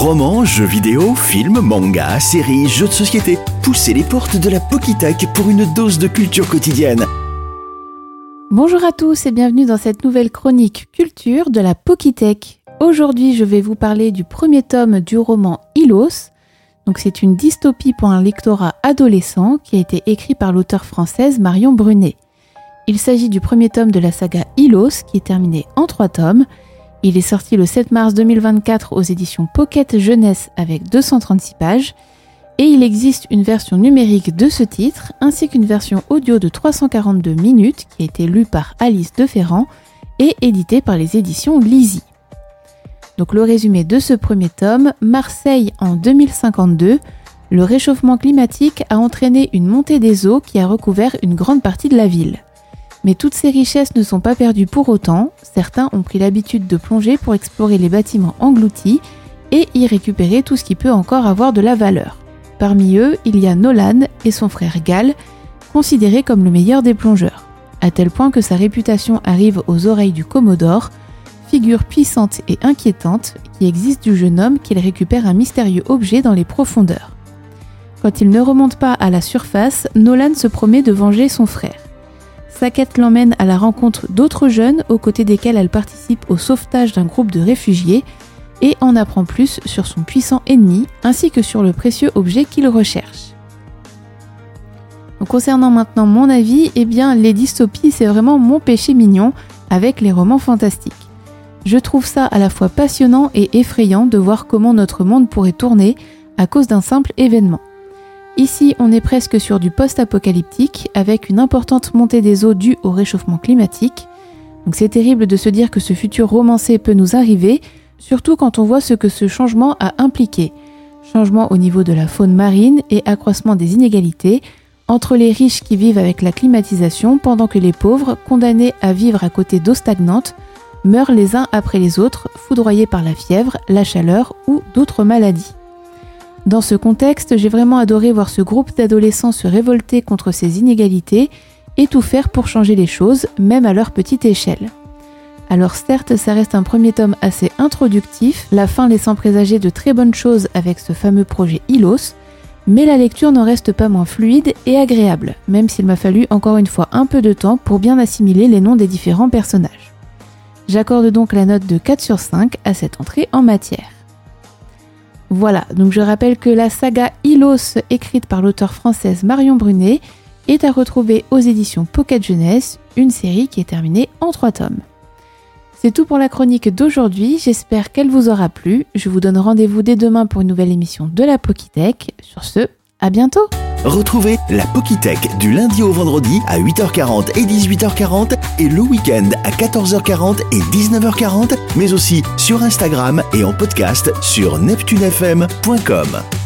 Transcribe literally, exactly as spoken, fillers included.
Romans, jeux vidéo, films, mangas, séries, jeux de société. Poussez les portes de la Pokitech pour une dose de culture quotidienne. Bonjour à tous et bienvenue dans cette nouvelle chronique culture de la Pokitech. Aujourd'hui, je vais vous parler du premier tome du roman Ilos. Donc, c'est une dystopie pour un lectorat adolescent qui a été écrit par l'auteure française Marion Brunet. Il s'agit du premier tome de la saga Ilos qui est terminé en trois tomes. Il est sorti le sept mars deux mille vingt-quatre aux éditions Pocket Jeunesse avec deux cent trente-six pages. Et il existe une version numérique de ce titre, ainsi qu'une version audio de trois cent quarante-deux minutes qui a été lue par Alice Deferrand et éditée par les éditions Lizzie. Donc le résumé de ce premier tome, Marseille en deux mille cinquante-deux, le réchauffement climatique a entraîné une montée des eaux qui a recouvert une grande partie de la ville. Mais toutes ces richesses ne sont pas perdues pour autant, certains ont pris l'habitude de plonger pour explorer les bâtiments engloutis et y récupérer tout ce qui peut encore avoir de la valeur. Parmi eux, il y a Nolan et son frère Gal, considérés comme le meilleur des plongeurs, à tel point que sa réputation arrive aux oreilles du Commodore, figure puissante et inquiétante qui existe du jeune homme qu'il récupère un mystérieux objet dans les profondeurs. Quand il ne remonte pas à la surface, Nolan se promet de venger son frère. Sa quête l'emmène à la rencontre d'autres jeunes aux côtés desquels elle participe au sauvetage d'un groupe de réfugiés et en apprend plus sur son puissant ennemi ainsi que sur le précieux objet qu'il recherche. Donc, concernant maintenant mon avis, eh bien les dystopies c'est vraiment mon péché mignon avec les romans fantastiques. Je trouve ça à la fois passionnant et effrayant de voir comment notre monde pourrait tourner à cause d'un simple événement. Ici, on est presque sur du post-apocalyptique avec une importante montée des eaux due au réchauffement climatique. Donc c'est terrible de se dire que ce futur romancé peut nous arriver, surtout quand on voit ce que ce changement a impliqué. Changement au niveau de la faune marine et accroissement des inégalités entre les riches qui vivent avec la climatisation pendant que les pauvres, condamnés à vivre à côté d'eau stagnante, meurent les uns après les autres, foudroyés par la fièvre, la chaleur ou d'autres maladies. Dans ce contexte, j'ai vraiment adoré voir ce groupe d'adolescents se révolter contre ces inégalités et tout faire pour changer les choses, même à leur petite échelle. Alors certes, ça reste un premier tome assez introductif, la fin laissant présager de très bonnes choses avec ce fameux projet Ilos, mais la lecture n'en reste pas moins fluide et agréable, même s'il m'a fallu encore une fois un peu de temps pour bien assimiler les noms des différents personnages. J'accorde donc la note de quatre sur cinq à cette entrée en matière. Voilà, donc je rappelle que la saga Ilos, écrite par l'auteure française Marion Brunet, est à retrouver aux éditions Pocket Jeunesse, une série qui est terminée en trois tomes. C'est tout pour la chronique d'aujourd'hui, j'espère qu'elle vous aura plu. Je vous donne rendez-vous dès demain pour une nouvelle émission de la Pokitech. Sur ce, à bientôt! Retrouvez la Pokitech du lundi au vendredi à huit heures quarante et dix-huit heures quarante et le week-end à quatorze heures quarante et dix-neuf heures quarante, mais aussi sur Instagram et en podcast sur neptune f m point com.